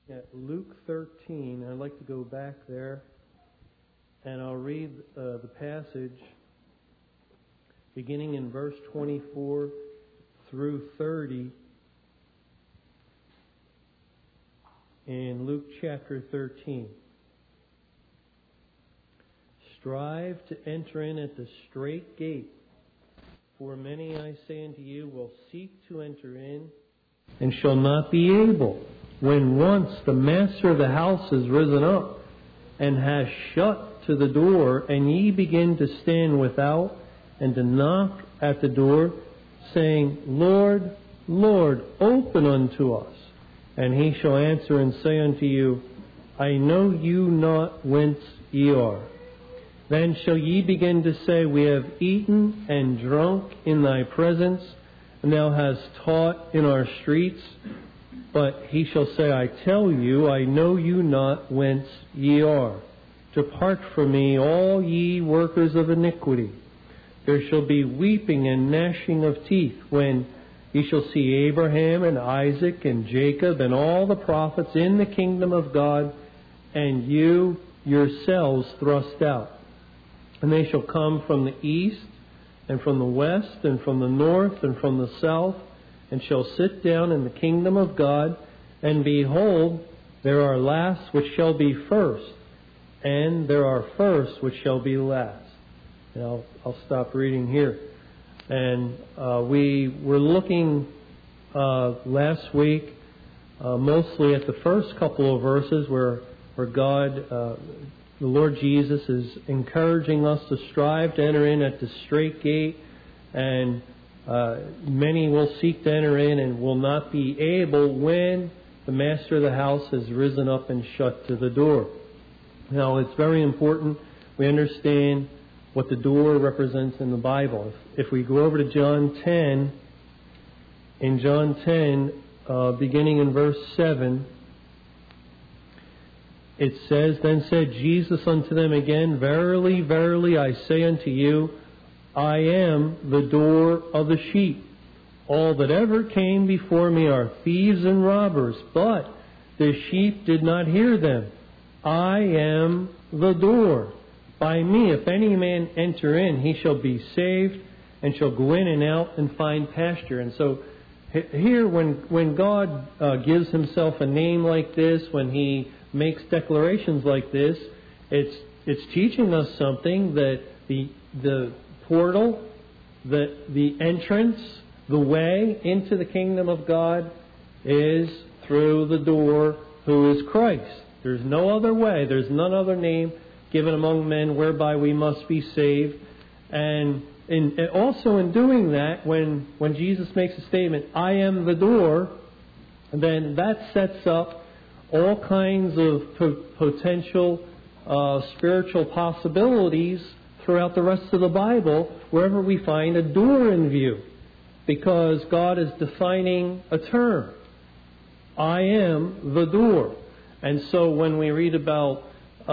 at Luke 13. I'd like to go back there, and I'll read the passage beginning in verse 24 through 30 in Luke chapter 13. Strive to enter in at the strait gate, for many, I say unto you, will seek to enter in, and shall not be able. When once the master of the house is risen up, and has shut to the door, and ye begin to stand without, and to knock at the door, saying, Lord, Lord, open unto us. And he shall answer and say unto you, I know you not whence ye are. Then shall ye begin to say, We have eaten and drunk in thy presence, and thou hast taught in our streets. But he shall say, I tell you, I know you not whence ye are. Depart from me, all ye workers of iniquity. There shall be weeping and gnashing of teeth, when ye shall see Abraham and Isaac and Jacob and all the prophets in the kingdom of God, and you yourselves thrust out. And they shall come from the east, and from the west, and from the north, and from the south, and shall sit down in the kingdom of God. And behold, there are last which shall be first, and there are first which shall be last. And I'll stop reading here. And we were looking last week mostly at the first couple of verses where God, the Lord Jesus, is encouraging us to strive to enter in at the strait gate, and many will seek to enter in and will not be able when the master of the house has risen up and shut to the door. Now, it's very important we understand what the door represents in the Bible. If we go over to John 10, in John 10, beginning in verse 7, it says, Then said Jesus unto them again, Verily, verily, I say unto you, I am the door of the sheep. All that ever came before me are thieves and robbers, but the sheep did not hear them. I am the door. By me, if any man enter in, he shall be saved, and shall go in and out and find pasture. And so here, when God gives himself a name like this, when he makes declarations like this, it's teaching us something, that the portal, the entrance, the way into the kingdom of God is through the door, who is Christ. There's no other way. There's none other name given among men whereby we must be saved. And also in doing that, when Jesus makes a statement, I am the door, then that sets up all kinds of potential spiritual possibilities throughout the rest of the Bible, wherever we find a door in view, because God is defining a term. I am the door. And so when we read about,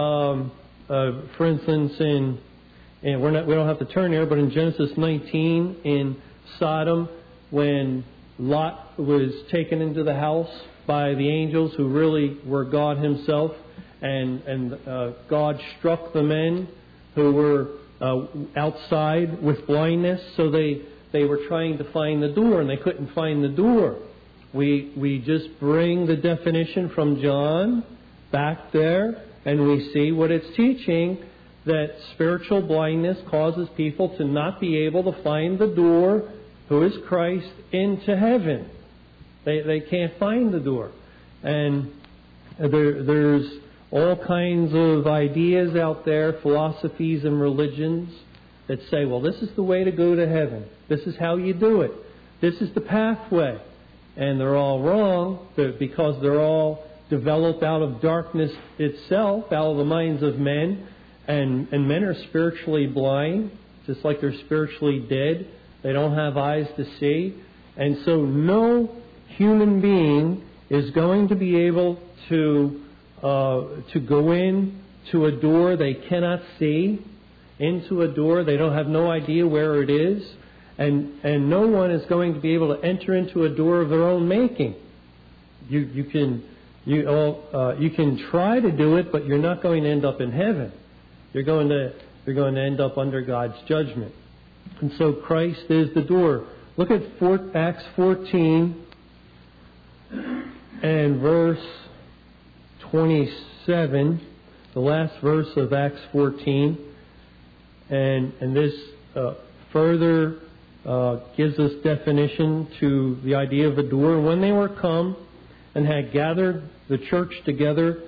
for instance, we don't have to turn here, but in Genesis 19, in Sodom, when Lot was taken into the house by the angels, who really were God himself, and God struck the men who were outside with blindness, so they were trying to find the door, and they couldn't find the door. We just bring the definition from John back there, and we see what it's teaching, that spiritual blindness causes people to not be able to find the door, who is Christ, into heaven. They can't find the door. And there's all kinds of ideas out there, philosophies and religions, that say, well, this is the way to go to heaven. This is how you do it. This is the pathway. And they're all wrong, because they're all developed out of darkness itself, out of the minds of men. And men are spiritually blind, just like they're spiritually dead. They don't have eyes to see. And so no human being is going to be able to go in to a door they cannot see, into a door they don't have no idea where it is, and no one is going to be able to enter into a door of their own making. You You can try to do it, but you're not going to end up in heaven. You're going to end up under God's judgment. And so Christ is the door. Look at Acts 14 and verse 27, the last verse of Acts 14. And this further gives us definition to the idea of a door. When they were come and had gathered the church together,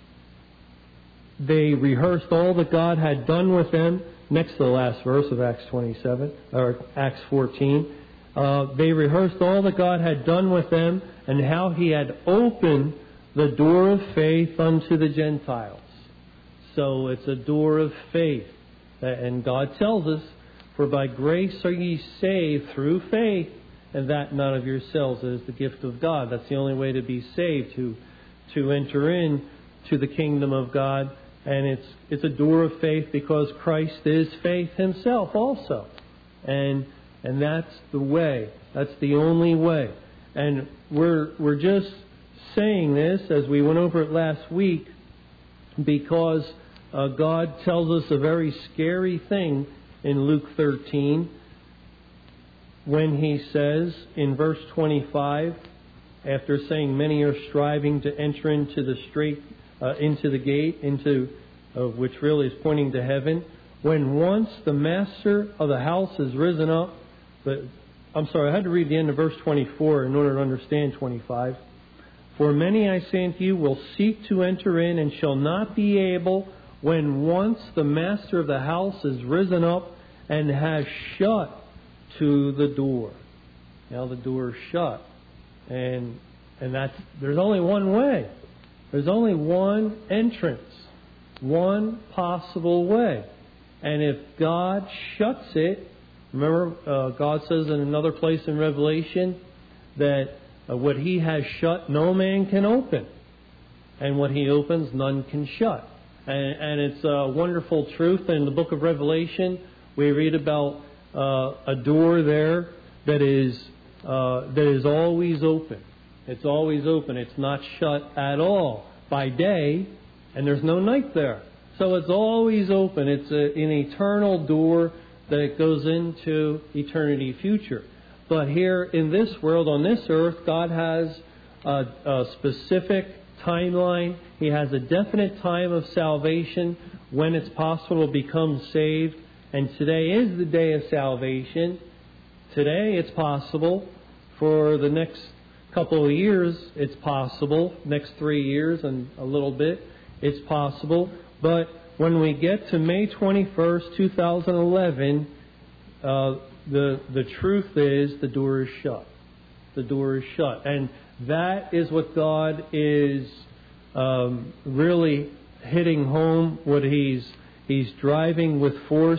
they rehearsed all that God had done with them. Next to the last verse of Acts 27 or Acts 14, they rehearsed all that God had done with them and how He had opened the door of faith unto the Gentiles. So it's a door of faith, and God tells us, "For by grace are ye saved through faith, and that not of yourselves, it is the gift of God." That's the only way to be saved, to enter in to the kingdom of God. And it's a door of faith because Christ is faith Himself also. And that's the way. That's the only way. And we're just saying this as we went over it last week because God tells us a very scary thing in Luke 13 when He says in verse 25, after saying many are striving to enter into the straight into the gate, which really is pointing to heaven. When once the master of the house is risen up, I had to read the end of verse 24 in order to understand 25. "For many, I say unto you, will seek to enter in and shall not be able, when once the master of the house is risen up and has shut to the door." Now the door is shut, and there's only one way. There's only one entrance, one possible way. And if God shuts it, remember God says in another place in Revelation that what He has shut, no man can open. And what He opens, none can shut. And it's a wonderful truth. In the book of Revelation, we read about a door there that is always open. It's always open. It's not shut at all by day, and there's no night there. So it's always open. It's an eternal door that goes into eternity future. But here in this world, on this earth, God has a specific timeline. He has a definite time of salvation when it's possible to become saved. And today is the day of salvation. Today it's possible. For the next couple of years, it's possible. Next 3 years and a little bit, it's possible. But when we get to May 21st, 2011, the truth is the door is shut. The door is shut. And that is what God is really hitting home, what He's driving with force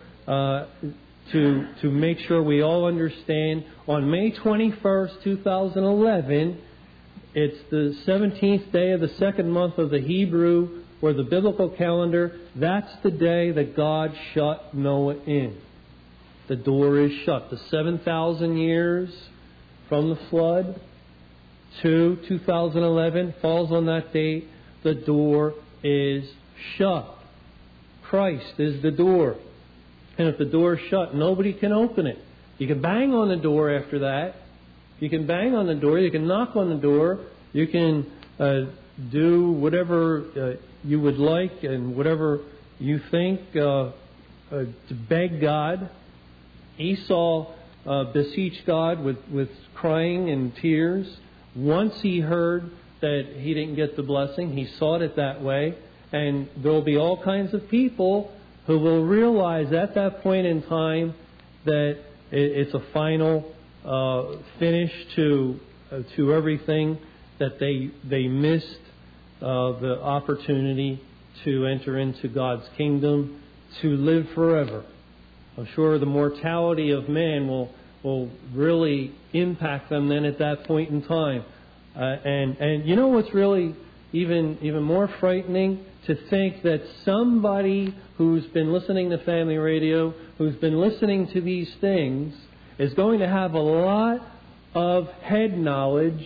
to make sure we all understand. On May 21st, 2011, it's the 17th day of the second month of the Hebrew or the biblical calendar. That's the day that God shut Noah in. The door is shut. The 7,000 years from the flood to 2011 falls on that date. The door is shut. Christ is the door. And if the door is shut, nobody can open it. You can bang on the door after that. You can bang on the door. You can knock on the door. You can do whatever you would like and whatever you think to beg God. Esau beseeched God with crying and tears. Once he heard that he didn't get the blessing, he sought it that way. And there will be all kinds of people who will realize at that point in time that it's a final finish to everything, that they missed the opportunity to enter into God's kingdom, to live forever. I'm sure the mortality of man will really impact them then at that point in time. And you know what's really even more frightening? To think that somebody who's been listening to family radio, who's been listening to these things, is going to have a lot of head knowledge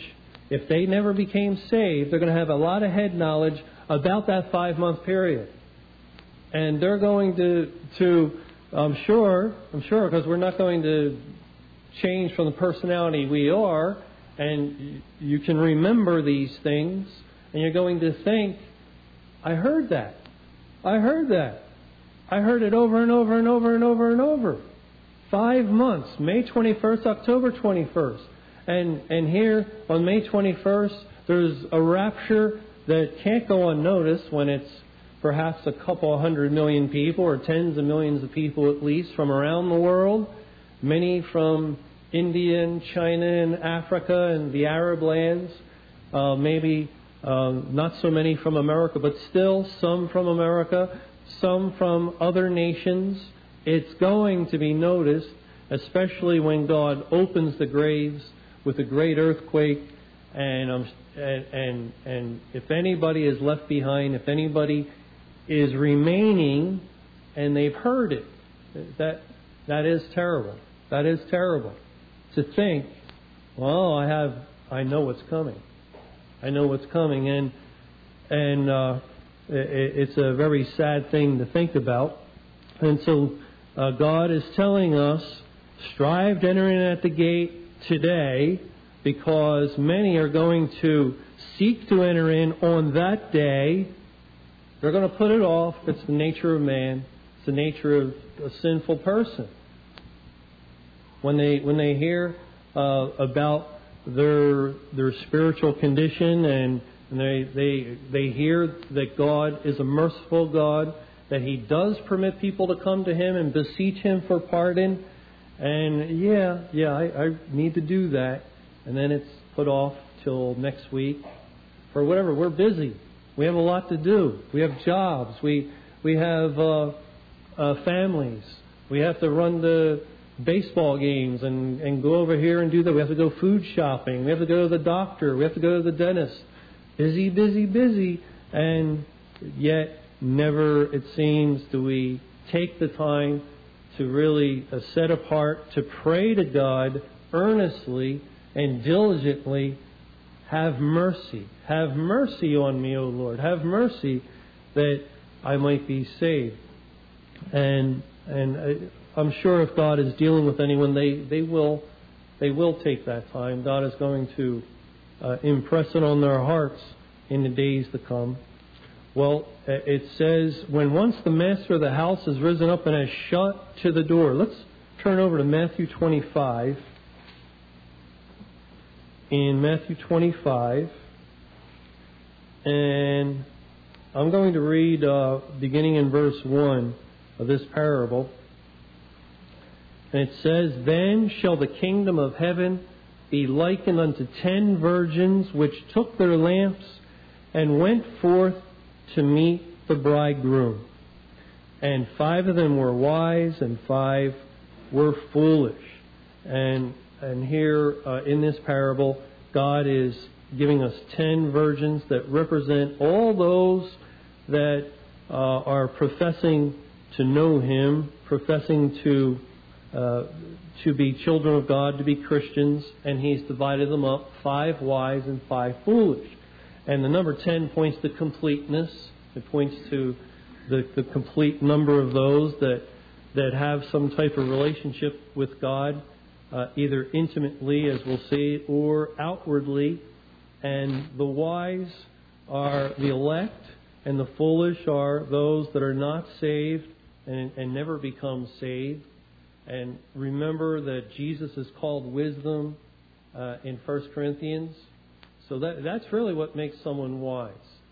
if they never became saved, they're going to have a lot of head knowledge about that 5-month period. And they're going to I'm sure, because we're not going to change from the personality we are, and you can remember these things, and you're going to think, I heard that. I heard it over and over and over and over and over. 5 months, May 21st, October 21st. And here on May 21st, there's a rapture that can't go unnoticed when it's perhaps a couple 100 million people or tens of millions of people at least from around the world. Many from India and China and Africa and the Arab lands. Maybe not so many from America, but still some from America, some from other nations. It's going to be noticed, especially when God opens the graves with a great earthquake, and if anybody is left behind, if anybody is remaining, and they've heard it, that is terrible. That is terrible to think. Well, I know what's coming. I know what's coming, and it's a very sad thing to think about. And so God is telling us, strive to enter in at the gate today, because many are going to seek to enter in on that day. They're going to put it off. It's the nature of man. It's the nature of a sinful person. When they hear about their spiritual condition, and they hear that God is a merciful God, that He does permit people to come to Him and beseech Him for pardon, and I need to do that, and then it's put off till next week or whatever. We're busy. We have a lot to do. We have jobs. We have families. We have to run the baseball games and go over here and do that. We have to go food shopping. We have to go to the doctor. We have to go to the dentist. Busy, busy, busy. And yet, never, it seems, do we take the time to really set apart to pray to God earnestly and diligently. Have mercy. Have mercy on me, O Lord. Have mercy that I might be saved. And I'm sure if God is dealing with anyone, they will take that time. God is going to impress it on their hearts in the days to come. Well, it says, when once the master of the house has risen up and has shut to the door. Let's turn over to Matthew 25. In Matthew 25, and I'm going to read beginning in verse 1 of this parable. And it says, Then shall the kingdom of heaven be likened unto 10 virgins, which took their lamps and went forth to meet the bridegroom. And 5 of them were wise, and 5 were foolish. And here in this parable, God is giving us 10 virgins that represent all those that are professing to know Him, professing to be children of God, to be Christians, and He's divided them up, 5 wise and 5 foolish. And the number 10 points to completeness. It points to the complete number of those that have some type of relationship with God, either intimately, as we'll see, or outwardly. And the wise are the elect, and the foolish are those that are not saved and never become saved. And remember that Jesus is called wisdom in 1 Corinthians. So that's really what makes someone wise.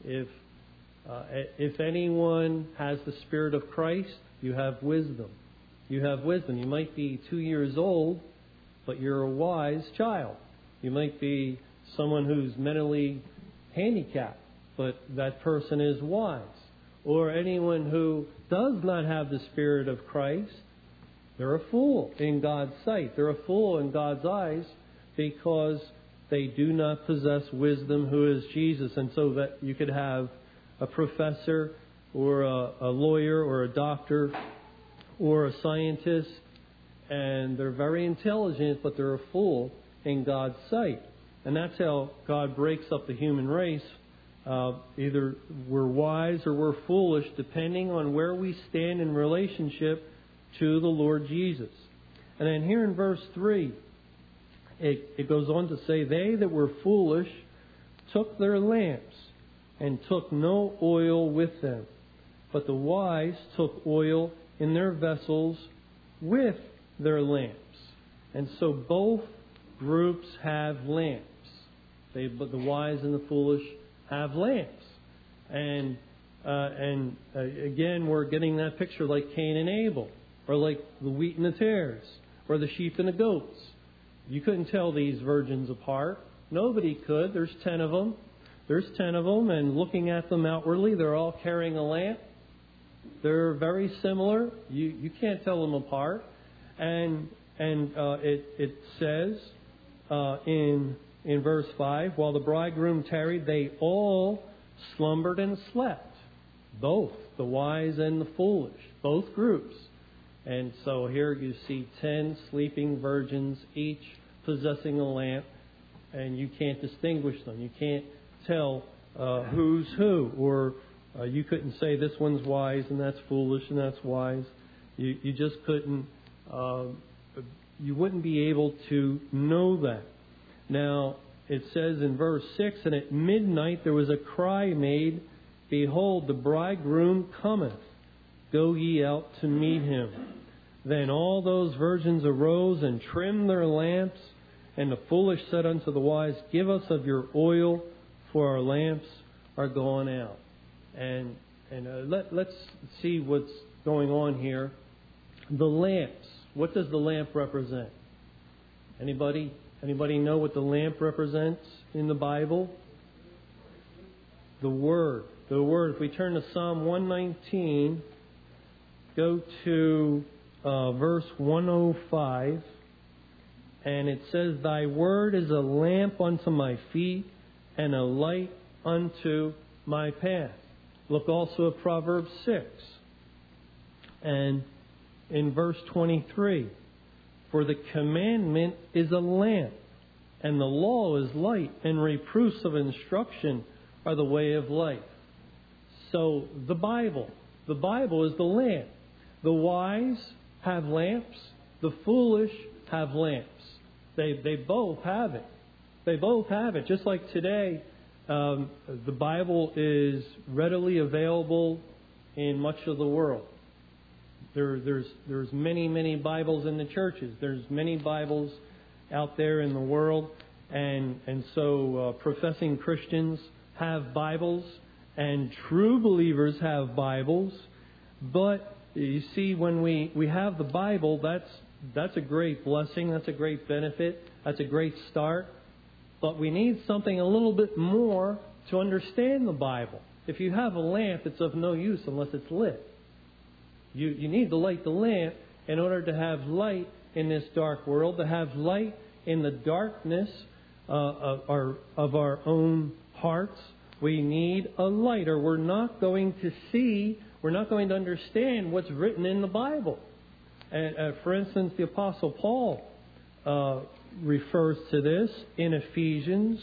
If anyone has the Spirit of Christ, you have wisdom. You have wisdom. You might be 2 years old, but you're a wise child. You might be someone who's mentally handicapped, but that person is wise. Or anyone who does not have the Spirit of Christ, they're a fool in God's sight. They're a fool in God's eyes because they do not possess wisdom, who is Jesus. And so that you could have a professor or a lawyer or a doctor or a scientist, and they're very intelligent, but they're a fool in God's sight. And that's how God breaks up the human race. Either we're wise or we're foolish, depending on where we stand in relationship to the Lord Jesus. And then here in verse 3, it goes on to say, they that were foolish took their lamps and took no oil with them. But the wise took oil in their vessels with their lamps. And so both groups have lamps. But the wise and the foolish have lamps. And again, we're getting that picture like Cain and Abel, or like the wheat and the tares, or the sheep and the goats. You couldn't tell these virgins apart. Nobody could. There's 10 of them. There's 10 of them, and looking at them outwardly, they're all carrying a lamp. They're very similar. You can't tell them apart. And it says in verse 5, while the bridegroom tarried, they all slumbered and slept. Both, the wise and the foolish, both groups. And so here you see 10 sleeping virgins, each possessing a lamp, and you can't distinguish them. You can't tell who's who, or you couldn't say this one's wise and that's foolish and that's wise. You just couldn't. You wouldn't be able to know that. Now it says in verse 6, and at midnight there was a cry made, behold, the bridegroom cometh. Go ye out to meet him. Then all those virgins arose and trimmed their lamps. And the foolish said unto the wise, give us of your oil, for our lamps are gone out. And let's see what's going on here. The lamps. What does the lamp represent? Anybody know what the lamp represents in the Bible? The Word. The Word. If we turn to Psalm 119, go to verse 105. And it says, thy word is a lamp unto my feet and a light unto my path. Look also at Proverbs 6. And in verse 23, for the commandment is a lamp, and the law is light, and reproofs of instruction are the way of life. So the Bible is the lamp. The wise have lamps, the foolish have lamps. They both have it. They both have it. Just like today, the Bible is readily available in much of the world. There's many Bibles in the churches. There's many Bibles out there in the world, and so professing Christians have Bibles, and true believers have Bibles. But you see, when we have the Bible, that's a great blessing. That's a great benefit. That's a great start. But we need something a little bit more to understand the Bible. If you have a lamp, it's of no use unless it's lit. You need to light the lamp in order to have light in this dark world, to have light in the darkness of our own hearts. We need a light, or we're not going to see, we're not going to understand what's written in the Bible. And, for instance, the Apostle Paul refers to this in Ephesians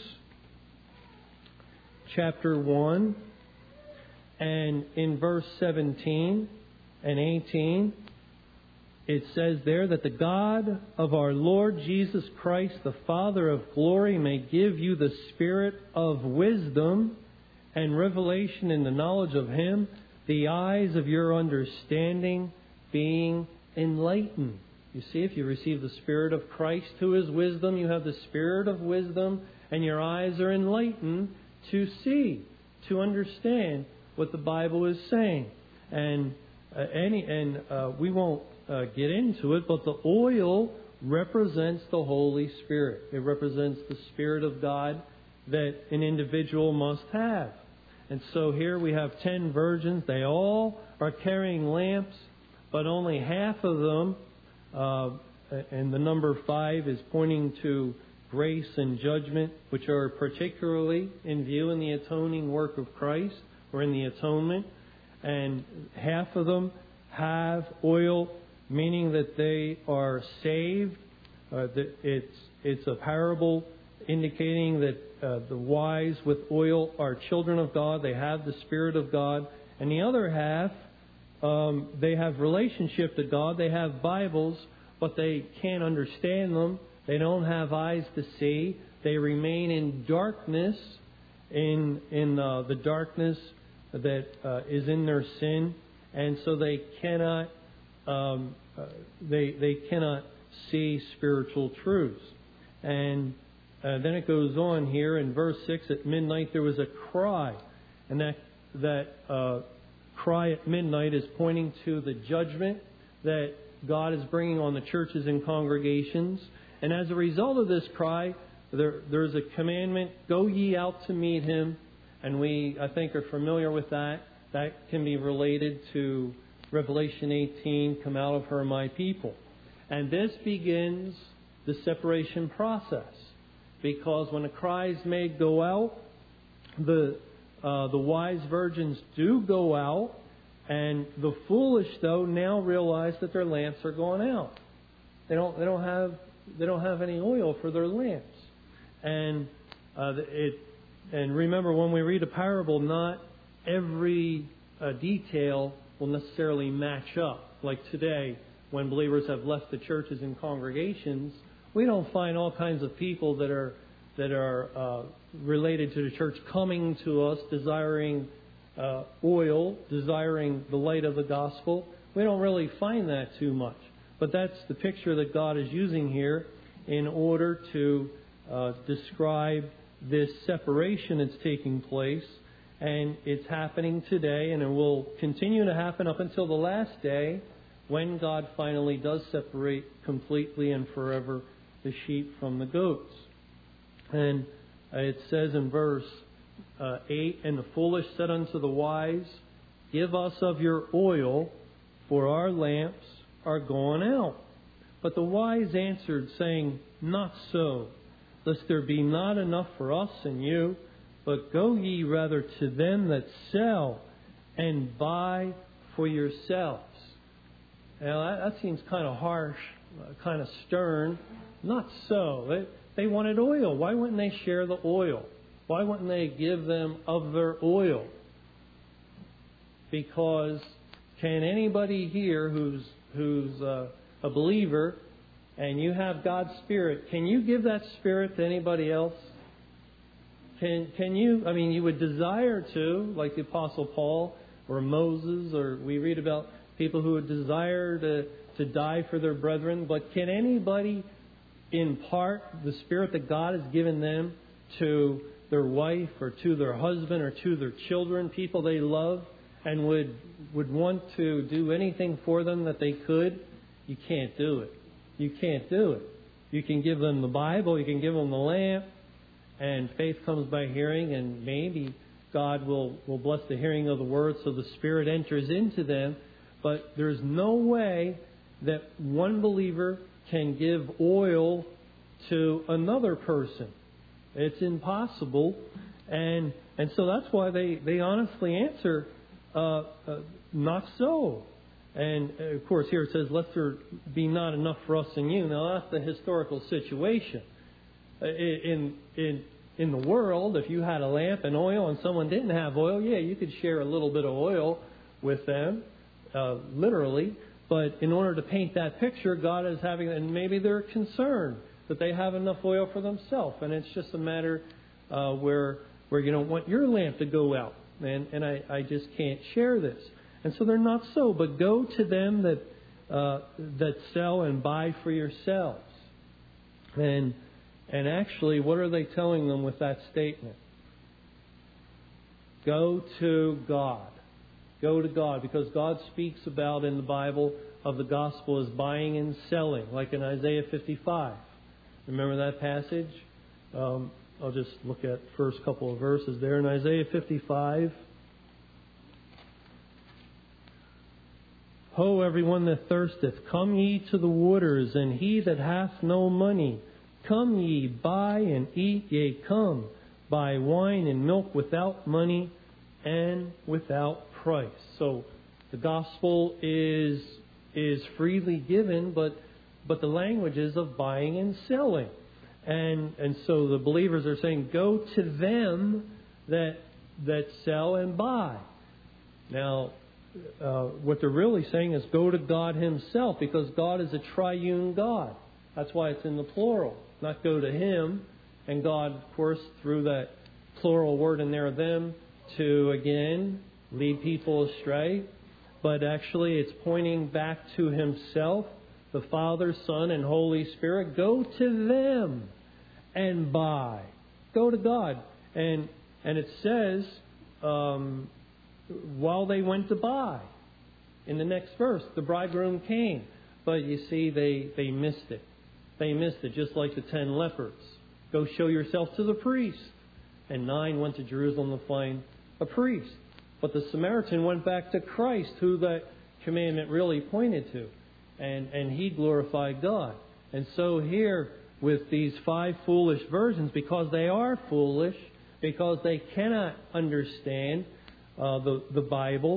chapter 1, and in verse 17 and 18, it says there that the God of our Lord Jesus Christ, the Father of glory, may give you the spirit of wisdom and revelation in the knowledge of Him, the eyes of your understanding being enlightened. You see, if you receive the Spirit of Christ, who is wisdom, you have the Spirit of wisdom, and your eyes are enlightened to see, to understand what the Bible is saying. And we won't get into it, but the oil represents the Holy Spirit. It represents the Spirit of God that an individual must have. And so here we have 10 virgins. They all are carrying lamps, but only half of them, and the number 5 is pointing to grace and judgment, which are particularly in view in the atoning work of Christ, or in the atonement. And half of them have oil, meaning that they are saved. It's a parable indicating that the wise with oil are children of God. They have the Spirit of God. And the other half, they have relationship to God. They have Bibles, but they can't understand them. They don't have eyes to see. They remain in darkness, in the darkness that is in their sin, and so they cannot they cannot see spiritual truths. And then it goes on here in verse 6. At midnight there was a cry, and that cry at midnight is pointing to the judgment that God is bringing on the churches and congregations. And as a result of this cry, there's a commandment, go ye out to meet him. And we, I think, are familiar with that. That can be related to Revelation 18, come out of her, my people. And this begins the separation process. Because when the cry is made, go out, the wise virgins do go out, and the foolish, though, now realize that their lamps are going out. They don't have any oil for their lamps. And remember, when we read a parable, not every detail will necessarily match up. Like today, when believers have left the churches and congregations, we don't find all kinds of people that are related to the church coming to us, desiring oil, desiring the light of the gospel. We don't really find that too much. But that's the picture that God is using here in order to describe this separation that's taking place. And it's happening today, and it will continue to happen up until the last day, when God finally does separate completely and forever the sheep from the goats. And it says in verse 8, and the foolish said unto the wise, give us of your oil, for our lamps are gone out. But the wise answered, saying, not so, lest there be not enough for us and you, but go ye rather to them that sell, and buy for yourselves. Now that seems kind of harsh, kind of stern. Not so. They wanted oil. Why wouldn't they share the oil? Why wouldn't they give them of their oil? Because can anybody here who's a believer, and you have God's Spirit, can you give that Spirit to anybody else? Can you? I mean, you would desire to, like the Apostle Paul or Moses, or we read about people who would desire to die for their brethren. But can anybody impart the Spirit that God has given them to their wife or to their husband or to their children, people they love, and would want to do anything for them that they could? You can't do it. You can't do it. You can give them the Bible, you can give them the lamp, and faith comes by hearing, and maybe God will bless the hearing of the Word so the Spirit enters into them. But there's no way that one believer can give oil to another person. It's impossible. And so that's why they honestly answer, not so. And of course here it says, let there be not enough for us and you. Now that's the historical situation. In the world, if you had a lamp and oil and someone didn't have oil, yeah, you could share a little bit of oil with them, literally. But in order to paint that picture, God is having, and maybe they're concerned that they have enough oil for themselves, and it's just a matter where you don't want your lamp to go out, and I just can't share this. And so they're not so, but go to them that sell and buy for yourselves. And actually, what are they telling them with that statement? Go to God. Go to God, because God speaks about in the Bible of the gospel as buying and selling, like in Isaiah 55. Remember that passage? I'll just look at the first couple of verses there. In Isaiah 55, Ho, everyone that thirsteth, come ye to the waters, and he that hath no money, come ye, buy and eat, yea, come, buy wine and milk without money and without price. So the gospel is freely given, but the language is of buying and selling. And so the believers are saying, go to them that sell and buy. Now, what they're really saying is go to God Himself, because God is a triune God. That's why it's in the plural. Not go to Him, and God, of course, through that plural word in there, them, to again lead people astray. But actually it's pointing back to Himself, the Father, Son, and Holy Spirit. Go to them and buy. Go to God. And it says, while they went to buy, in the next verse, the bridegroom came. But you see, they missed it. They missed it, just like the 10 lepers. Go show yourself to the priest. And 9 went to Jerusalem to find a priest. But the Samaritan went back to Christ, who that commandment really pointed to. And he glorified God. And so here, with these 5 foolish virgins, because they are foolish, because they cannot understand the Bible,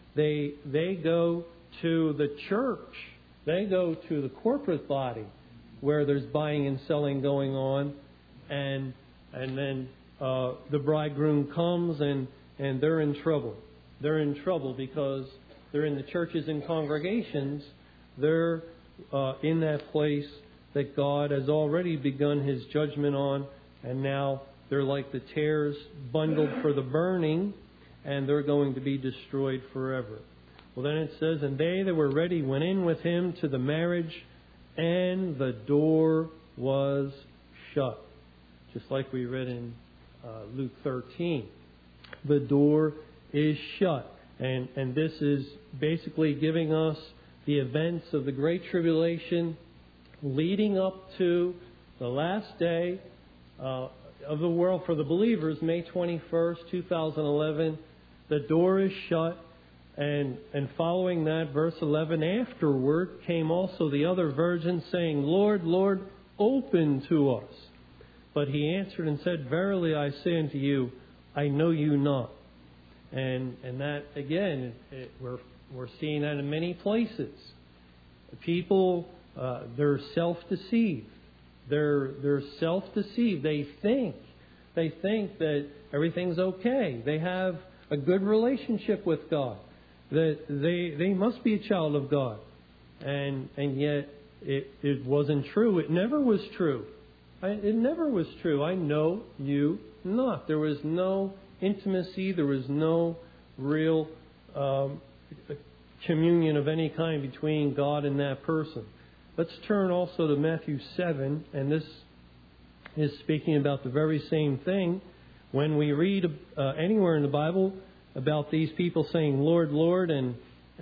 they go to the church. They go to the corporate body where there's buying and selling going on, and then the bridegroom comes and they're in trouble. They're in trouble because they're in the churches and congregations. They're in that place that God has already begun His judgment on, and now they're like the tares bundled for the burning, and they're going to be destroyed forever. Well, then it says, and they that were ready went in with Him to the marriage, and the door was shut. Just like we read in Luke 13. The door is shut. And this is basically giving us the events of the Great Tribulation leading up to the last day of the world for the believers, May 21st, 2011. The door is shut. And following that, verse 11, afterward came also the other virgins, saying, Lord, Lord, open to us. But He answered and said, Verily I say unto you, I know you not. And that, again, we're seeing that in many places. People, they're self-deceived. They're self-deceived. They think that everything's okay. They have a good relationship with God. That they must be a child of God. And yet it wasn't true. It never was true. It never was true. I know you not. There was no intimacy. There was no real communion of any kind between God and that person. Let's turn also to Matthew 7, and this is speaking about the very same thing. When we read anywhere in the Bible about these people saying, Lord, Lord, and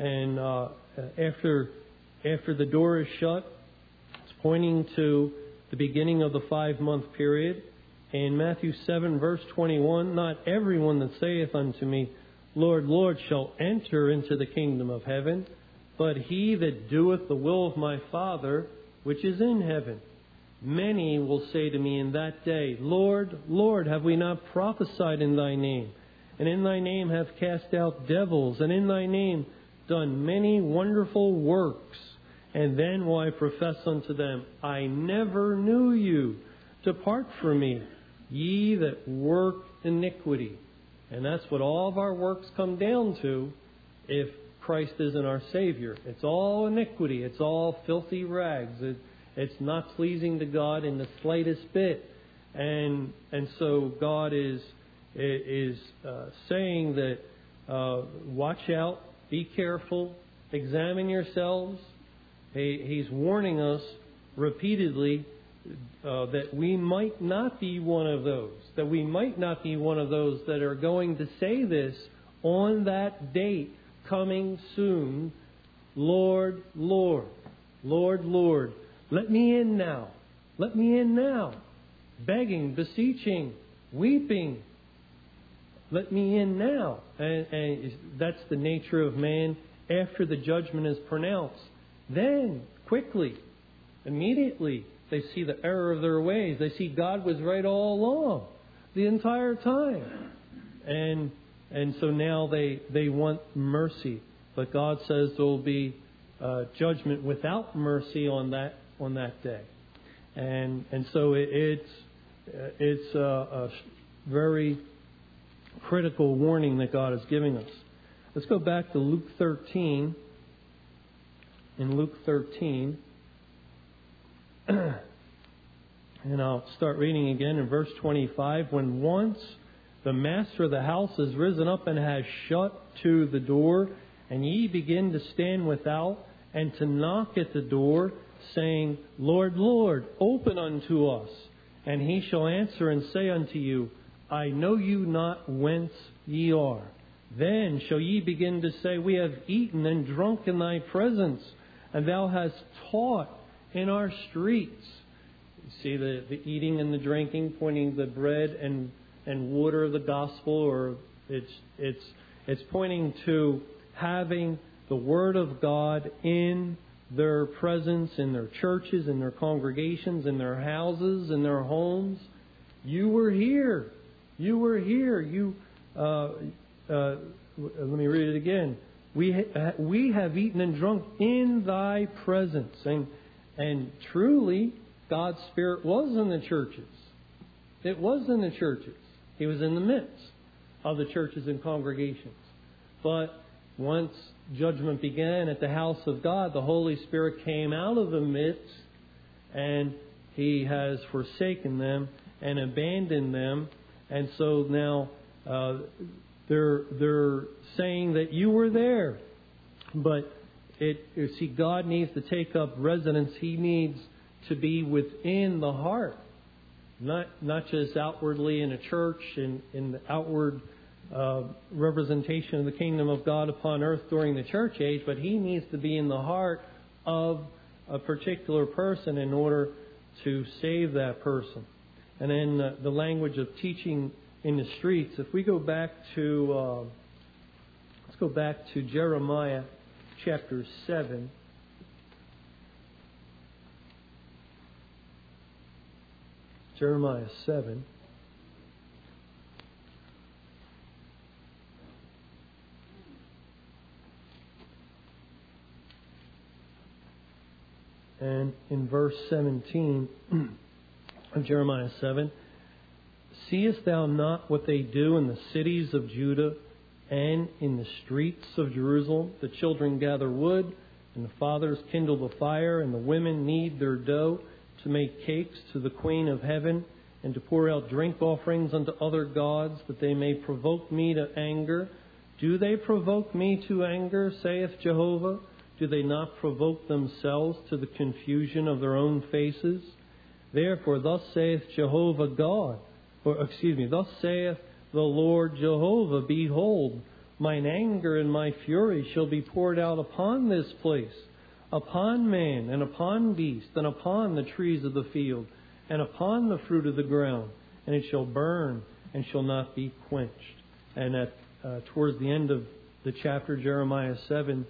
after the door is shut, it's pointing to the beginning of the 5-month period. In Matthew 7, verse 21, not everyone that saith unto me, Lord, Lord, shall enter into the kingdom of heaven, but he that doeth the will of my Father, which is in heaven. Many will say to me in that day, Lord, Lord, have we not prophesied in thy name? And in thy name have cast out devils, and in thy name done many wonderful works. And then will I profess unto them, I never knew you. Depart from me, ye that work iniquity. And that's what all of our works come down to if Christ isn't our Savior. It's all iniquity. It's all filthy rags. It's not pleasing to God in the slightest bit. And so God is saying that watch out, be careful, examine yourselves. He's warning us repeatedly that we might not be one of those. That we might not be one of those that are going to say this on that date coming soon. Lord, Lord, Lord, Lord, let me in now. Let me in now. Begging, beseeching, weeping. Let me in now. And that's the nature of man after the judgment is pronounced. Then, quickly, immediately, they see the error of their ways. They see God was right all along, the entire time. And so now they want mercy. But God says there will be judgment without mercy on that day. And so it's a very critical warning that God is giving us. Let's go back to Luke 13. In Luke 13, and I'll start reading again in verse 25. When once the master of the house is risen up and has shut to the door, and ye begin to stand without and to knock at the door, saying, Lord, Lord, open unto us. And he shall answer and say unto you, I know you not whence ye are. Then shall ye begin to say, We have eaten and drunk in thy presence, and thou hast taught in our streets. You see the eating and the drinking, pointing the bread and water of the gospel, or it's pointing to having the Word of God in their presence, in their churches, in their congregations, in their houses, in their homes. You were here. You were here. Let me read it again. We have eaten and drunk in thy presence. And truly, God's Spirit was in the churches. It was in the churches. He was in the midst of the churches and congregations. But once judgment began at the house of God, the Holy Spirit came out of the midst, and He has forsaken them and abandoned them. And so now they're saying that you were there. But you see, God needs to take up residence. He needs to be within the heart, not just outwardly in a church, in the outward representation of the kingdom of God upon earth during the church age, but He needs to be in the heart of a particular person in order to save that person. And then the language of teaching in the streets. If we go back to let's go back to Jeremiah chapter 7. Jeremiah 7. And in verse 17 of Jeremiah 7, Seest thou not what they do in the cities of Judah and in the streets of Jerusalem? The children gather wood, and the fathers kindle the fire, and the women knead their dough to make cakes to the Queen of Heaven, and to pour out drink offerings unto other gods, that they may provoke me to anger. Do they provoke me to anger, saith Jehovah? Do they not provoke themselves to the confusion of their own faces? Therefore, thus saith Jehovah God, thus saith the Lord Jehovah, Behold, mine anger and my fury shall be poured out upon this place, upon man, and upon beast, and upon the trees of the field, and upon the fruit of the ground, and it shall burn, and shall not be quenched. And towards the end of the chapter, Jeremiah 7,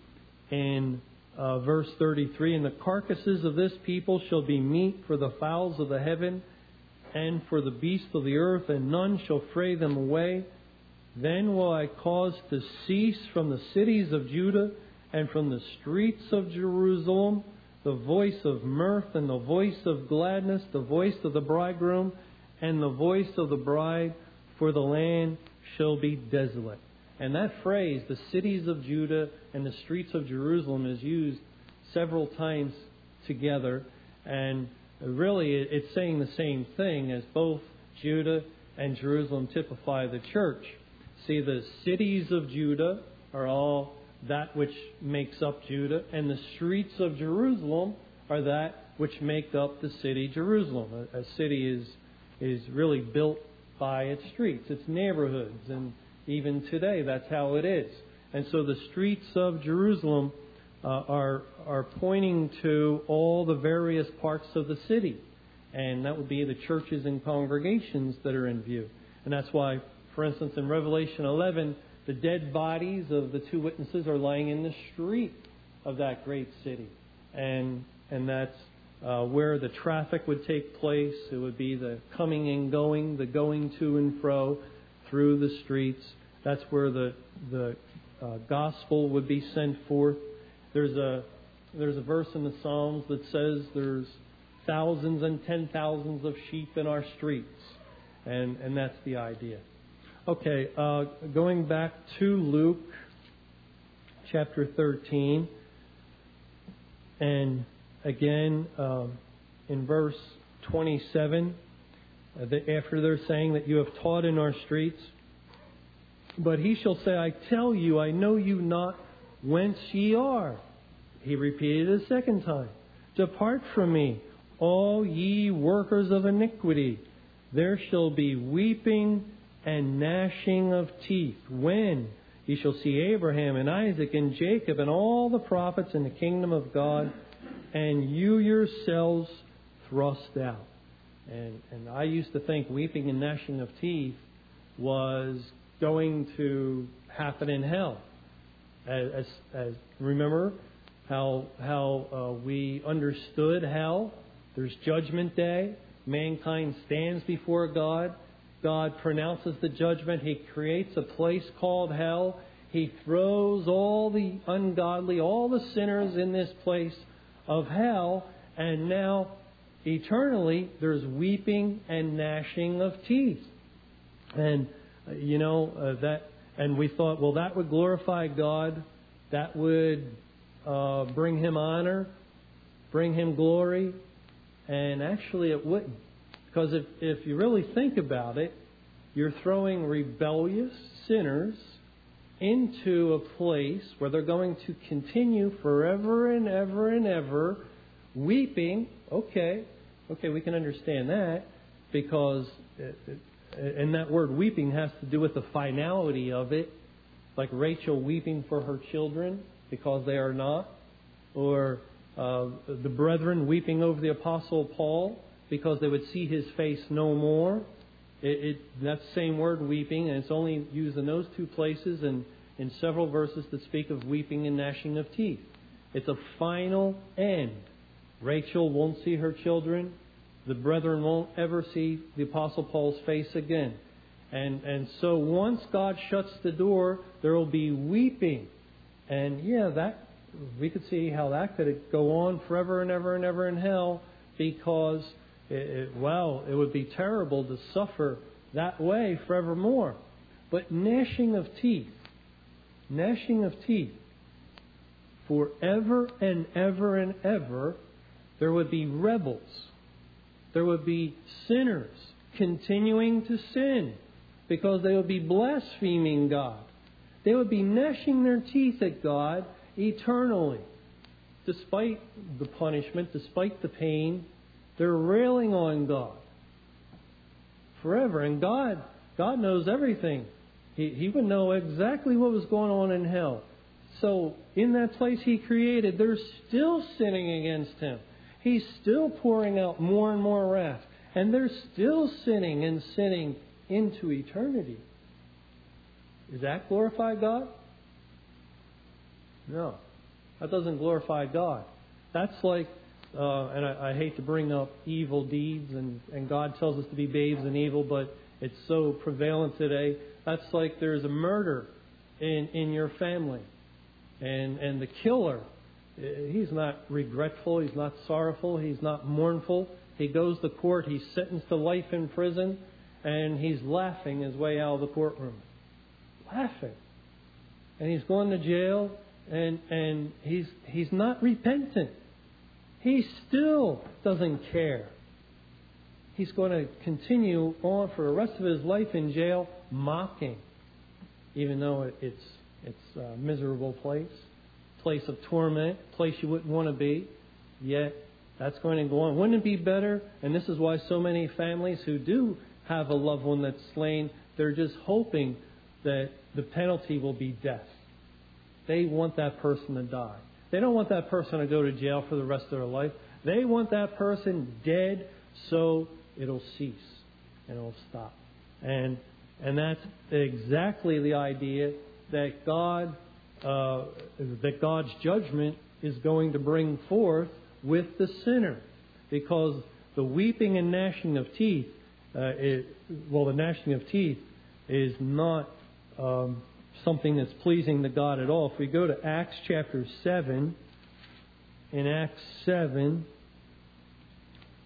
in verse 33, And the carcasses of this people shall be meat for the fowls of the heaven, and for the beasts of the earth, and none shall fray them away. Then will I cause to cease from the cities of Judah and from the streets of Jerusalem the voice of mirth and the voice of gladness, the voice of the bridegroom and the voice of the bride, for the land shall be desolate. And that phrase, the cities of Judah and the streets of Jerusalem, is used several times together. And really, it's saying the same thing, as both Judah and Jerusalem typify the church. See, the cities of Judah are all that which makes up Judah, and the streets of Jerusalem are that which make up the city Jerusalem. A city is really built by its streets, its neighborhoods, and even today that's how it is. And so the streets of Jerusalem are pointing to all the various parts of the city, and that would be the churches and congregations that are in view. And that's why, for instance, in Revelation 11, the dead bodies of the two witnesses are lying in the street of that great city. And that's where the traffic would take place. It would be the coming and going, the going to and fro through the streets. That's where the gospel would be sent forth. There's a verse in the Psalms that says there's thousands and 10,000s of sheep in our streets. And that's the idea. Okay, going back to Luke chapter 13. And again, in verse 27, after they're saying that you have taught in our streets, but he shall say, I tell you, I know you not whence ye are. He repeated it a second time. Depart from me, all ye workers of iniquity. There shall be weeping and gnashing of teeth. When ye shall see Abraham and Isaac and Jacob and all the prophets in the kingdom of God, and you yourselves thrust out. And I used to think weeping and gnashing of teeth was going to happen in hell. As remember how we understood hell? There's Judgment Day. Mankind stands before God. God pronounces the judgment. He creates a place called hell. He throws all the ungodly, all the sinners in this place of hell. And now, eternally, there's weeping and gnashing of teeth. And, and we thought, well, that would glorify God. That would bring Him honor, bring Him glory. And actually it wouldn't. Because if you really think about it, you're throwing rebellious sinners into a place where they're going to continue forever and ever and ever weeping. Okay, we can understand that, because and that word weeping has to do with the finality of it, like Rachel weeping for her children because they are not, or the brethren weeping over the Apostle Paul because they would see his face no more. That same word, weeping, and it's only used in those two places and in several verses that speak of weeping and gnashing of teeth. It's a final end. Rachel won't see her children. The brethren won't ever see the Apostle Paul's face again. And so once God shuts the door, there will be weeping. And that we could see how that could go on forever and ever and ever in hell, because it would be terrible to suffer that way forevermore. But gnashing of teeth, forever and ever and ever, there would be rebels. There would be sinners continuing to sin because they would be blaspheming God. They would be gnashing their teeth at God eternally. Despite the punishment, despite the pain, they're railing on God forever. And God knows everything. He would know exactly what was going on in hell. So in that place He created, they're still sinning against Him. He's still pouring out more and more wrath. And they're still sinning and sinning into eternity. Does that glorify God? No. That doesn't glorify God. That's like, and I hate to bring up evil deeds, and God tells us to be babes in evil, but it's so prevalent today. That's like there's a murder in your family. And the killer, he's not regretful, he's not sorrowful, he's not mournful. He goes to court, he's sentenced to life in prison, and he's laughing his way out of the courtroom. Laughing. And he's going to jail, and he's not repentant. He still doesn't care. He's going to continue on for the rest of his life in jail, mocking, even though it's a miserable place of torment, place you wouldn't want to be. Yet that's going to go on. Wouldn't it be better? And this is why so many families who do have a loved one that's slain, they're just hoping that the penalty will be death. They want that person to die. They don't want that person to go to jail for the rest of their life. They want that person dead so it'll cease and it'll stop. And that's exactly the idea that God's judgment is going to bring forth with the sinner. Because the weeping and gnashing of teeth, the gnashing of teeth is not something that's pleasing to God at all. If we go to Acts chapter 7, in Acts 7,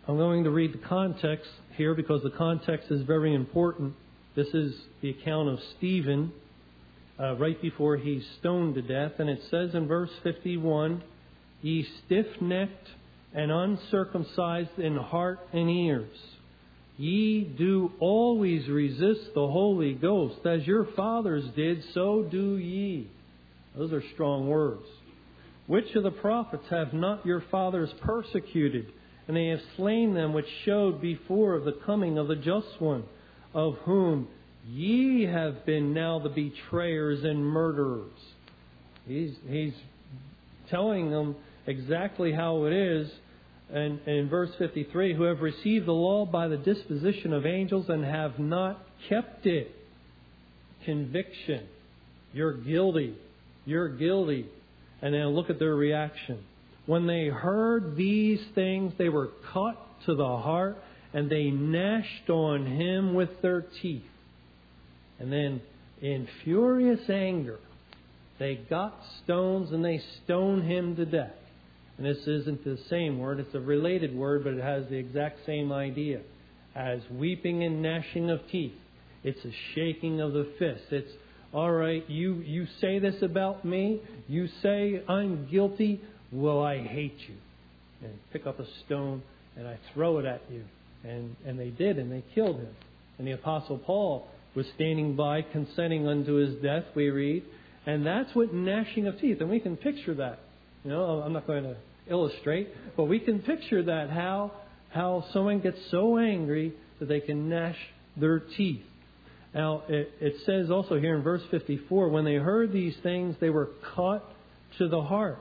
I'm going to read the context here because the context is very important. This is the account of Stephen right before he's stoned to death. And it says in verse 51, "Ye stiff-necked and uncircumcised in heart and ears, ye do always resist the Holy Ghost. As your fathers did, so do ye." Those are strong words. "Which of the prophets have not your fathers persecuted? And they have slain them which showed before of the coming of the just one, of whom ye have been now the betrayers and murderers." He's telling them exactly how it is. And in verse 53, "Who have received the law by the disposition of angels and have not kept it." Conviction. You're guilty. You're guilty. And then look at their reaction. "When they heard these things, they were cut to the heart, and they gnashed on him with their teeth." And then in furious anger, they got stones and they stoned him to death. And this isn't the same word, it's a related word, but it has the exact same idea as weeping and gnashing of teeth. It's a shaking of the fist. It's, all right, you say this about me, you say I'm guilty, well, I hate you. And pick up a stone and I throw it at you. And they did, and they killed him. And the Apostle Paul was standing by, consenting unto his death, we read. And that's what gnashing of teeth. And we can picture that. You know, I'm not going to illustrate, but we can picture that, how someone gets so angry that they can gnash their teeth. Now, it says also here in verse 54, "When they heard these things, they were cut to the heart."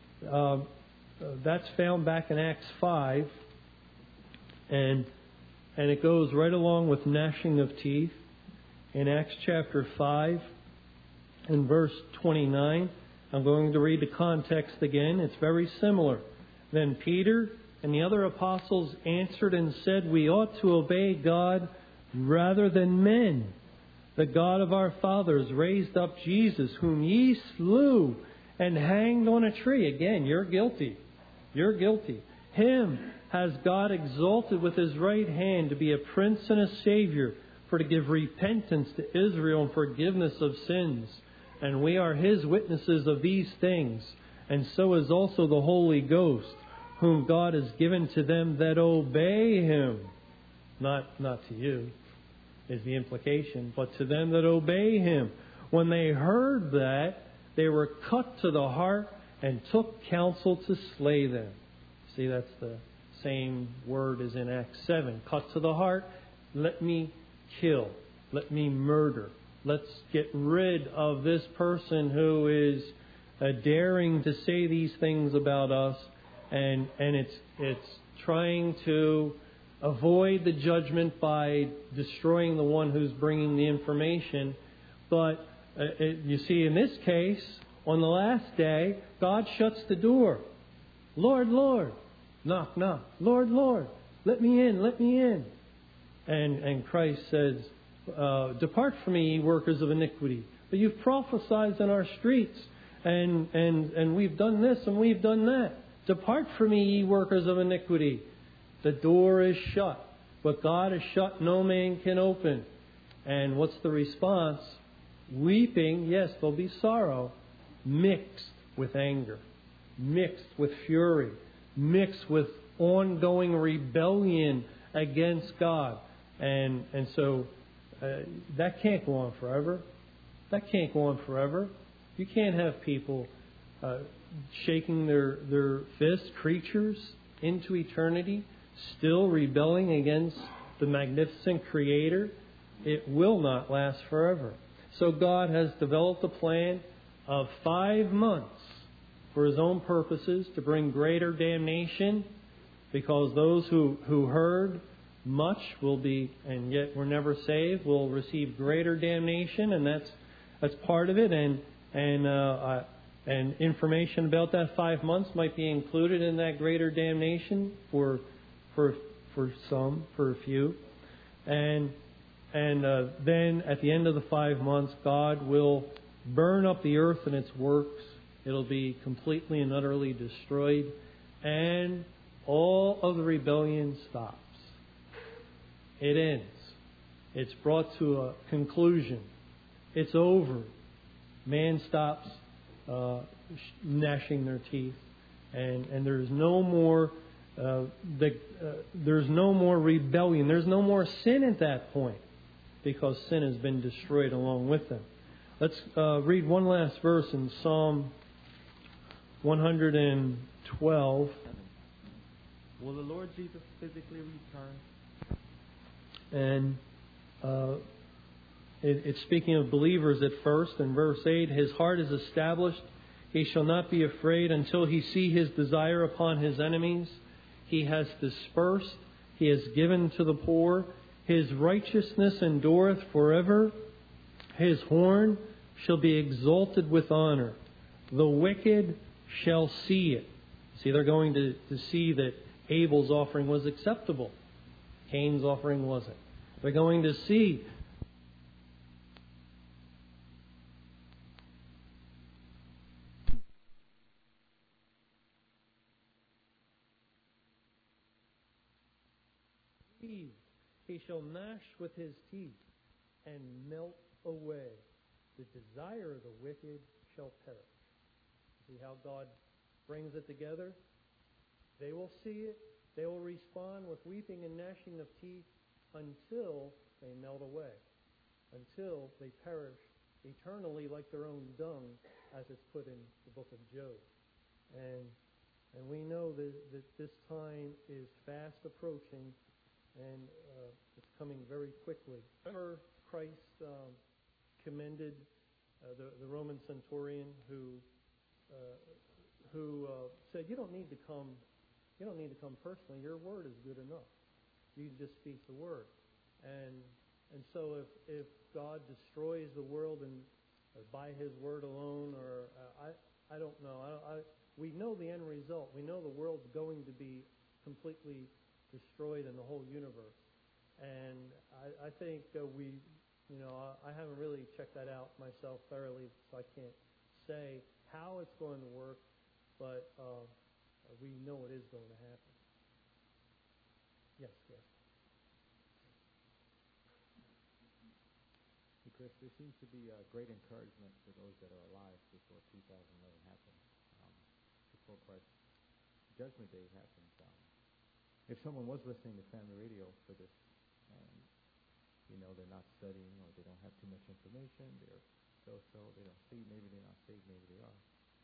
That's found back in Acts 5. And it goes right along with gnashing of teeth. In Acts chapter 5 and verse 29, I'm going to read the context again. It's very similar. "Then Peter and the other apostles answered and said, We ought to obey God rather than men. The God of our fathers raised up Jesus, whom ye slew and hanged on a tree." Again, you're guilty. You're guilty. "Him has God exalted with his right hand to be a prince and a savior, for to give repentance to Israel and forgiveness of sins. And we are his witnesses of these things. And so is also the Holy Ghost, whom God has given to them that obey him." Not to you, is the implication, but to them that obey him. "When they heard that, they were cut to the heart and took counsel to slay them." See, that's the same word as in Acts 7. Cut to the heart, let me kill, let me murder. Let's get rid of this person who is daring to say these things about us, and it's trying to avoid the judgment by destroying the one who's bringing the information. But you see, in this case, on the last day, God shuts the door. "Lord, Lord," knock, knock. "Lord, Lord, let me in, let me in." And Christ says, "Depart from me, ye workers of iniquity. But you've prophesied in our streets, and we've done this and we've done that. Depart from me, ye workers of iniquity." The door is shut. What God has shut, no man can open. And what's the response? Weeping, yes, there'll be sorrow, mixed with anger, mixed with fury, mixed with ongoing rebellion against God. And so that can't go on forever. That can't go on forever. You can't have people shaking their fists, creatures, into eternity, still rebelling against the magnificent Creator. It will not last forever. So God has developed a plan of 5 months for his own purposes to bring greater damnation, because those who heard much will be, and yet were never saved, will receive greater damnation, and that's part of it. And information about that 5 months might be included in that greater damnation for some, for a few. And then at the end of the 5 months, God will burn up the earth and its works. It'll be completely and utterly destroyed. And all of the rebellion stops. It ends. It's brought to a conclusion. It's over. Man stops gnashing their teeth, and there's no more there's no more rebellion. There's no more sin at that point, because sin has been destroyed along with them. Let's read one last verse in Psalm 112. Will the Lord Jesus physically return? And it's speaking of believers at first. In verse 8, his heart is established. He shall not be afraid until he see his desire upon his enemies. He has dispersed. He has given to the poor. His righteousness endureth forever. His horn shall be exalted with honor. The wicked shall see it. See, they're going to see that Abel's offering was acceptable. Cain's offering wasn't. They're going to see he shall gnash with his teeth and melt away. The desire of the wicked shall perish. See how God brings it together? They will see it. They will respond with weeping and gnashing of teeth until they melt away, until they perish eternally like their own dung, as it's put in the book of Job. And we know that this time is fast approaching, and it's coming very quickly. Remember, Christ commended the Roman centurion who said, "You don't need to come. You don't need to come personally. Your word is good enough. You just speak the word." And so if God destroys the world and by His word alone, or I don't know. We know the end result. We know the world's going to be completely destroyed in the whole universe. And I think I haven't really checked that out myself thoroughly, so I can't say how it's going to work, but we know it is going to happen. Yes. Hey Chris, there seems to be a great encouragement for those that are alive before 2011 happens, before Christ's Judgment Day happens. If someone was listening to family radio for this, and they're not studying, or they don't have too much information, they're so-so, they don't see, maybe they're not saved, maybe they are.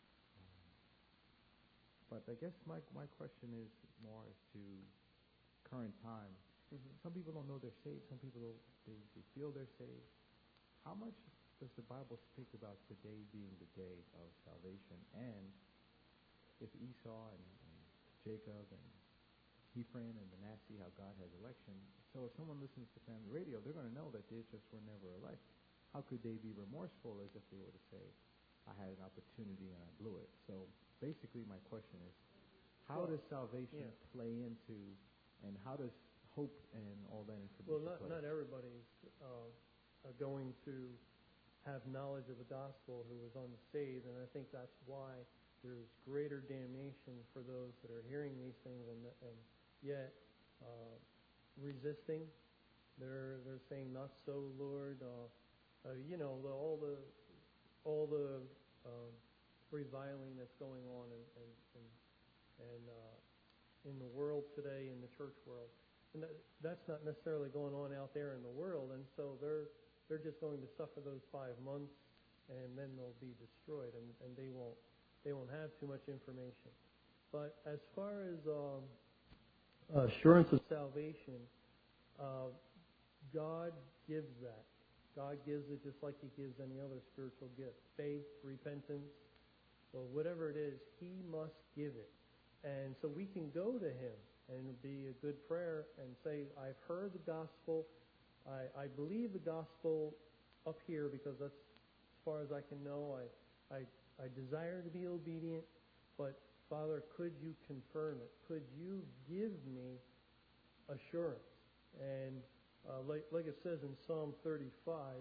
But I guess my question is more as to current time. Mm-hmm. Some people don't know they're saved. Some people they feel they're saved. How much does the Bible speak about today being the day of salvation? And if Esau and Jacob and Ephraim and Manasseh, how God has election. So if someone listens to family radio, they're going to know that they just were never elect. How could they be remorseful as if they were to say, I had an opportunity and I blew it? So basically my question is, how does salvation play into, and how does hope and all that information play? Not everybody's going to have knowledge of the gospel who is unsaved, and I think that's why there's greater damnation for those that are hearing these things and yet resisting. They're saying, "Not so, Lord." All the reviling that's going on and in the world today, in the church world, and that's not necessarily going on out there in the world, and so they're just going to suffer those 5 months, and then they'll be destroyed, and they won't have too much information. But as far as assurance of salvation, God gives that. God gives it just like He gives any other spiritual gift. Faith, repentance, well, whatever it is, He must give it. And so we can go to Him, and it would be a good prayer, and say, I've heard the gospel. I believe the gospel up here because that's as far as I can know. I desire to be obedient, but Father, could you confirm it? Could you give me assurance? And like it says in Psalm 35,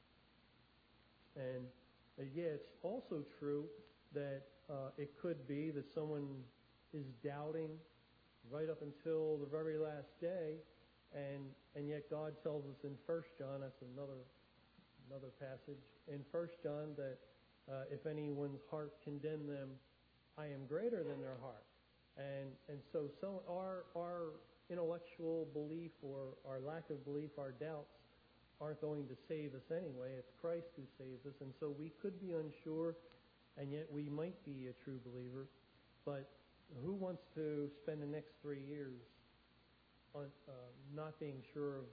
and it's also true that it could be that someone is doubting right up until the very last day, and yet God tells us in 1 John, that's another passage, in 1 John that if anyone's heart condemn them, I am greater than their heart. And so our intellectual belief or our lack of belief, our doubts, aren't going to save us anyway. It's Christ who saves us. And so we could be unsure, and yet we might be a true believer. But who wants to spend the next 3 years on, not being sure of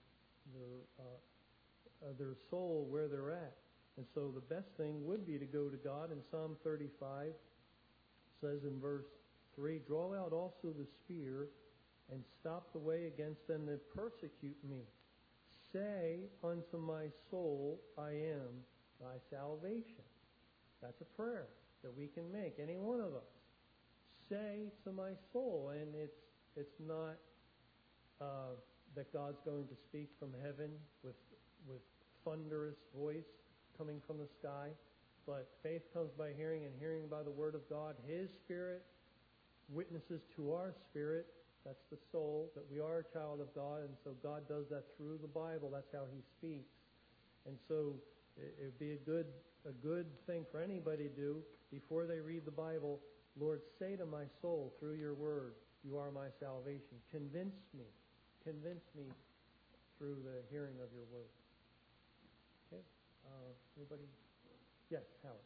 their soul, where they're at? And so the best thing would be to go to God. In Psalm 35, says in verse 3, draw out also the spear and stop the way against them that persecute me. Say unto my soul, I am thy salvation. That's a prayer that we can make, any one of us. Say to my soul, and it's not that God's going to speak from heaven with thunderous voice coming from the sky, but faith comes by hearing, and hearing by the word of God. His Spirit witnesses to our spirit, that's the soul, that we are a child of God, and so God does that through the Bible. That's how He speaks. And so it would be a good thing for anybody to do before they read the Bible. Lord, say to my soul through your word, you are my salvation. Convince me through the hearing of your word. Okay? Anybody? Yes, Howard.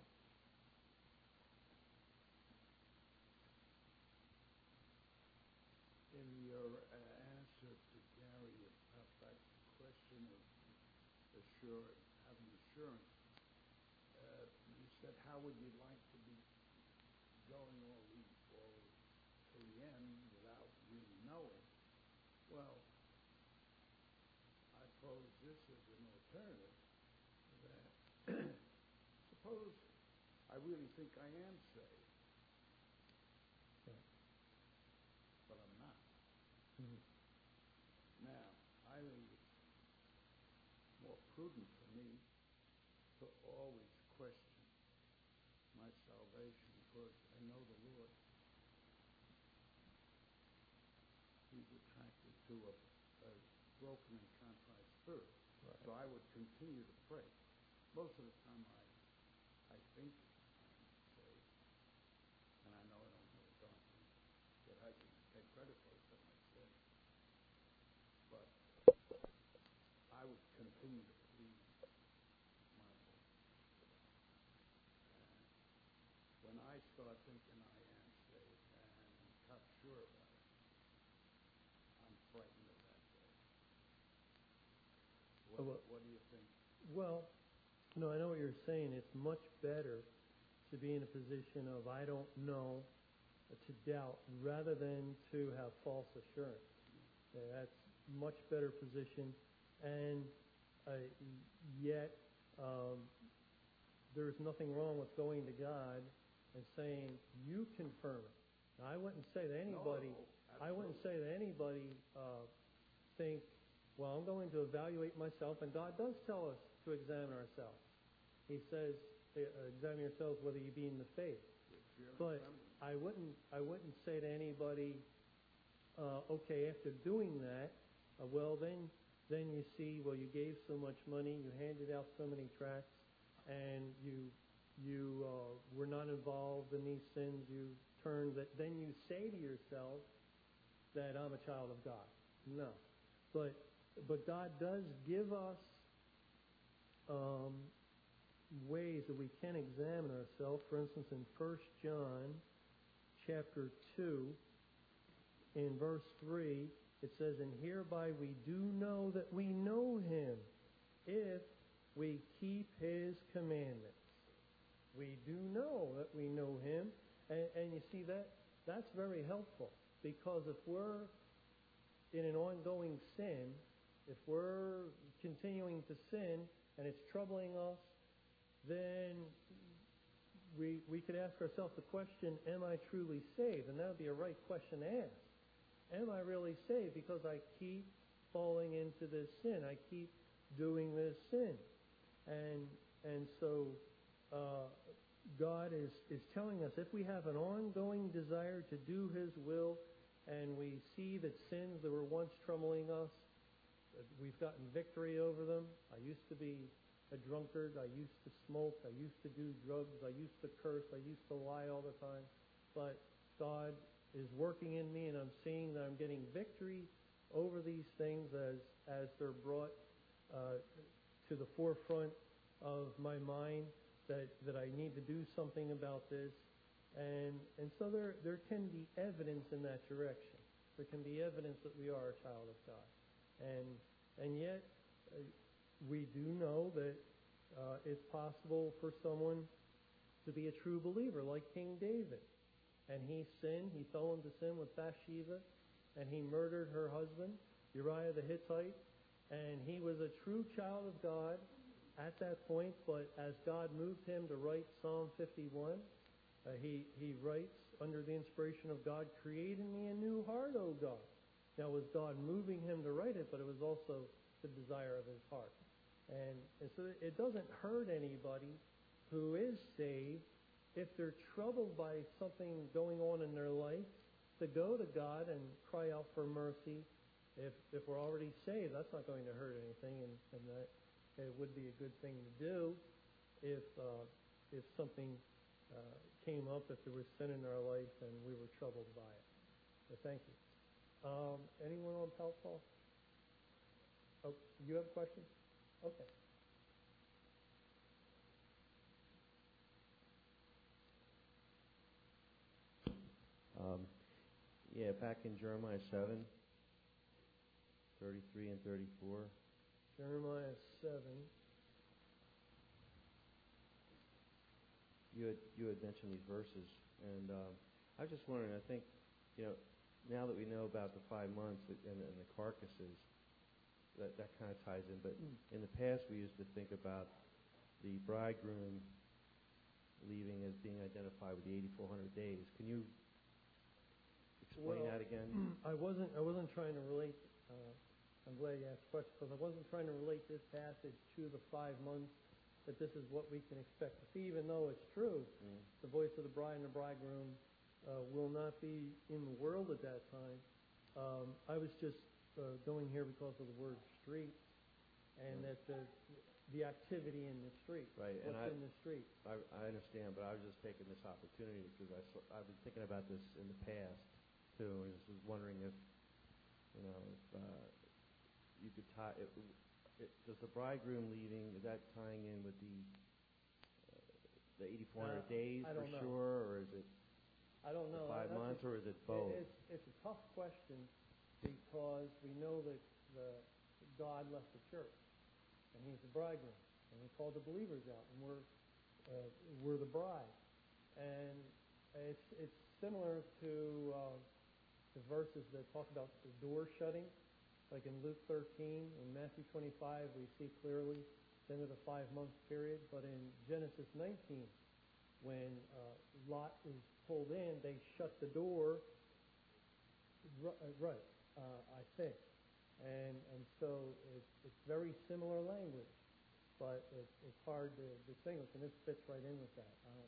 In your answer to Gary about that question of having assurance, you said, how would you like to be going all to the end without really knowing? Well, I pose this as an alternative, that suppose I really think I am saved, but I'm not. Mm-hmm. Now, I think it's more prudent for me to always question my salvation, because I know the Lord. He's attracted to a broken and contrite spirit. Right. So I would continue to pray. Most of the time I think I'm saved, and I know I don't have a donkey that I can take credit for it, but I say. But I would continue to plead my Lord. And when I start thinking I am saved and I'm not sure about it, I'm frightened of that day. What do you think? Well, I know what you're saying. It's much better to be in a position of I don't know, to doubt, rather than to have false assurance. That's much better position. And yet, there's nothing wrong with going to God and saying, you confirm it. Now, I wouldn't say that anybody, think, well, I'm going to evaluate myself, and God does tell us to examine ourselves. He says, examine yourselves whether you be in the faith. But I wouldn't say to anybody, okay, after doing that, well, then you see, well, you gave so much money, you handed out so many tracts, and you were not involved in these sins, you turned that. Then you say to yourself that I'm a child of God. No, but God does give us ways that we can examine ourselves. For instance, in 1 John chapter 2, in verse 3, it says, and hereby we do know that we know Him, if we keep His commandments. We do know that we know Him. And you see, that's very helpful, because if we're in an ongoing sin, if we're continuing to sin and it's troubling us, then we could ask ourselves the question, am I truly saved? And that would be a right question to ask. Am I really saved because I keep falling into this sin? I keep doing this sin. And so God is telling us, if we have an ongoing desire to do His will, and we see that sins that were once troubling us, that we've gotten victory over them. I used to be a drunkard. I used to smoke. I used to do drugs. I used to curse. I used to lie all the time. But God is working in me, and I'm seeing that I'm getting victory over these things as they're brought to the forefront of my mind, that I need to do something about this. And so there can be evidence in that direction. There can be evidence that we are a child of God. And yet, we do know that it's possible for someone to be a true believer, like King David. And he sinned. He fell into sin with Bathsheba, and he murdered her husband, Uriah the Hittite. And he was a true child of God at that point, but as God moved him to write Psalm 51, he writes under the inspiration of God, "Create in me a new heart, O God." Now, it was God moving him to write it, but it was also the desire of his heart. And so it doesn't hurt anybody who is saved, if they're troubled by something going on in their life, to go to God and cry out for mercy. If we're already saved, that's not going to hurt anything, and that it would be a good thing to do if something came up, if there was sin in our life and we were troubled by it. So thank you. Anyone on Palpal? Oh, you have a question? Okay. Back in Jeremiah 7, 33 and 34. Jeremiah 7. You had mentioned these verses, and I was just wondering, I think, now that we know about the 5 months and the carcasses, that kind of ties in. But in the past, we used to think about the bridegroom leaving as being identified with the 8,400 days. Can you explain that again? I wasn't trying to relate. I'm glad you asked the question, because I wasn't trying to relate this passage to the 5 months, that this is what we can expect to see, even though it's true. The voice of the bride and the bridegroom will not be in the world at that time. I was just going here because of the word street, and that the activity in the street. Right. What's in the street. I understand, but I was just taking this opportunity because I've been thinking about this in the past too, and just was wondering if you could tie it. Does the bridegroom leaving, is that tying in with the 8,400 days for know. Sure, or is it? I don't know. 5 months, or is it both? It's a tough question, because we know that God left the church, and He's the bridegroom, and He called the believers out, and we're the bride, and it's similar to the verses that talk about the door shutting, like in Luke 13 and Matthew 25. We see clearly the end of the 5 month period, but in Genesis 19, when Lot is pulled in, they shut the door. Right. I think. And so it's very similar language, but it's hard to distinguish, and this fits right in with that.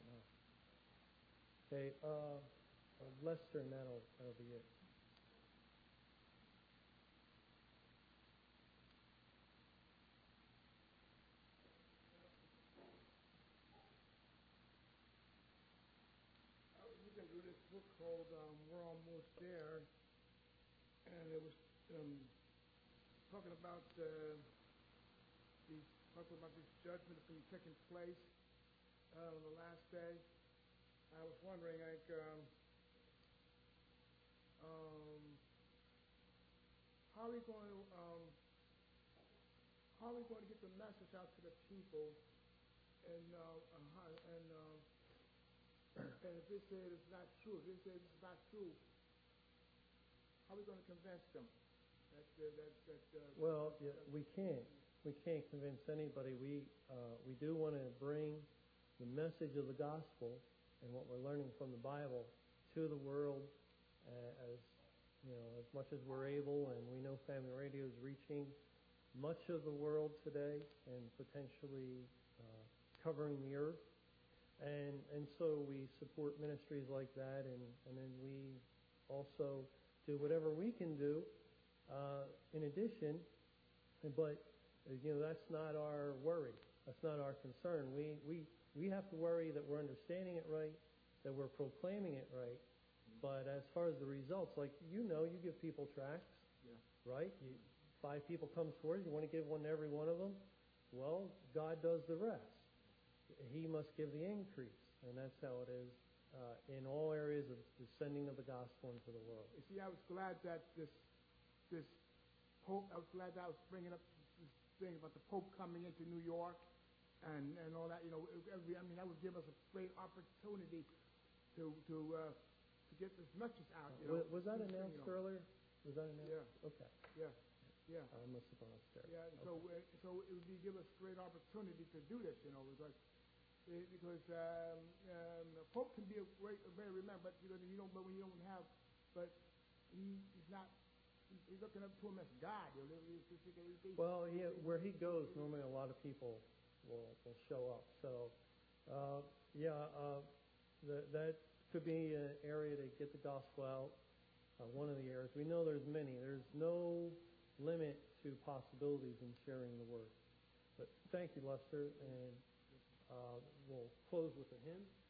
I don't know. Okay, Lester, and that'll be it. I was looking through this book called We're Almost There, and it was talking about this judgment that's going to be taking place on the last day. I was wondering, how are we going to get the message out to the people, and if they say it's not true, if they say it's not true, how are we going to convince them? Well, yeah, we can't. We can't convince anybody. We do want to bring the message of the gospel and what we're learning from the Bible to the world as much as we're able. And we know Family Radio is reaching much of the world today and potentially covering the earth. And so we support ministries like that, and then we also do whatever we can do in addition. But that's not our worry. That's not our concern. We have to worry that we're understanding it right, that we're proclaiming it right. But as far as the results, like you give people tracts, right? 5 people come towards you want to give one to every one of them. Well, God does the rest. He must give the increase, and that's how it is in all areas of the sending of the gospel into the world. You see, I was glad that this Pope. I was glad that I was bringing up this thing about the Pope coming into New York, and all that. That would give us a great opportunity to get this message out. Was that announced earlier? Was that announced? Yeah. Okay. Yeah. I must have gone upstairs. Yeah. Okay. So it would give us great opportunity to do this. Because Pope can be a very remembered, but when you don't have, but he's not. He's looking up to him as God. Well, where he goes, normally a lot of people will show up. So, that could be an area to get the gospel out. One of the areas. We know there's many. There's no limit to possibilities in sharing the word. But thank you, Lester, and we'll close with a hymn.